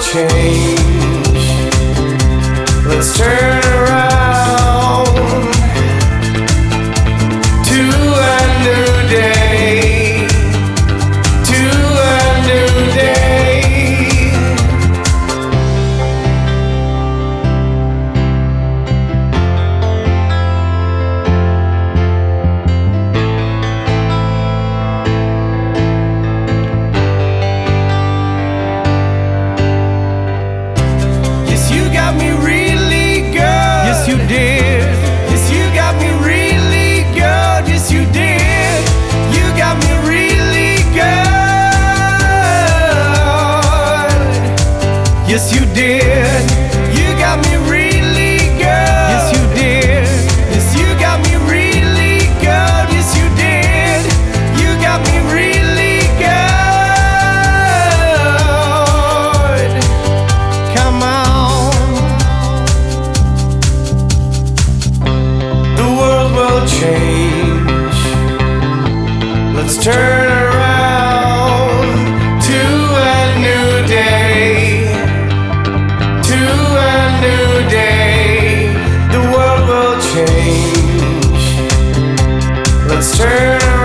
change. Let's turn around to a new day, to a new day. Yes, you got me really good. Yes, you did. Yes, you got me really good. Yes, you did. You got me really good. Yes, you did. You got me really good. Yes, you did. Yes, you got me really good. Yes, you did. You got me really good. Come on. The world will change. Let's turn around to a new day, to a new day. The world will change. Let's turn around.